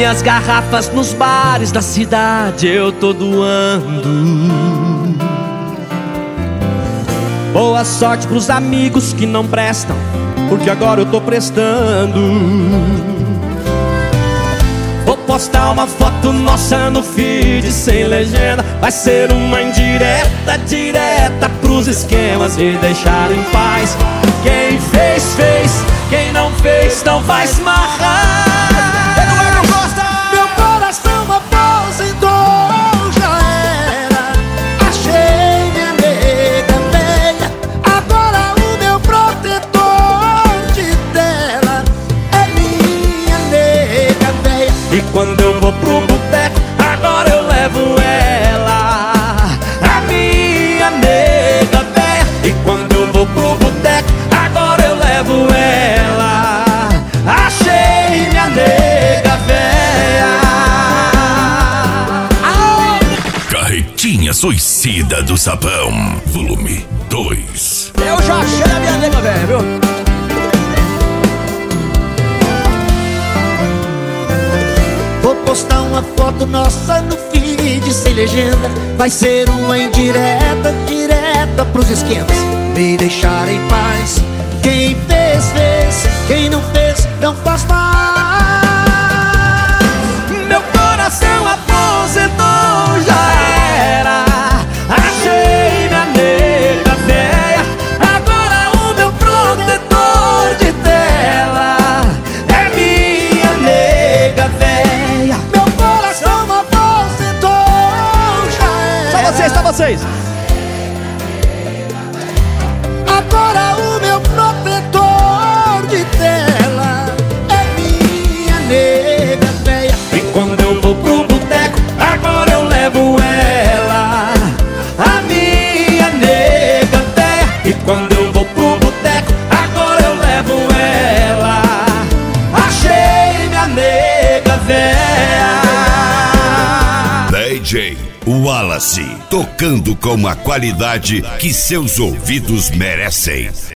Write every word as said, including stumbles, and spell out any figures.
Minhas garrafas nos bares da cidade eu tô doando. Boa sorte pros amigos que não prestam, porque agora eu tô prestando. Vou postar uma foto nossa no feed sem legenda. Vai ser uma indireta, direta pros esquemas me deixar em paz. Quem fez, fez, quem não fez, não faz marrar. Meu coração aposentou, já era. Achei minha nega velha. Agora o meu protetor de tela é minha nega velha. E quando eu vou pro boteco, agora eu levo ela, a minha nega véia. E quando eu vou pro boteco, agora eu levo ela, achei minha nega véia. Carretinha Suicida do Sabão, volume dois. Eu já achei a minha nega velha, viu? Vou postar uma foto nossa no feed sem legenda. Vai ser uma indireta, direta pros esquemas me deixar em paz. Quem fez, fez, quem não fez, não faz mais. Meu coração aposentou, já era. Achei minha nega véia. Agora o meu protetor de tela é minha nega véia. Meu coração aposentou, já era. Só vocês, só vocês. Agora o meu protetor de tela é minha nega véia. E quando eu vou pro boteco, agora eu levo ela, a minha nega véia. E quando eu vou pro boteco, agora eu levo ela, achei minha nega véia. D J Wallace, tocando com a qualidade que seus ouvidos merecem.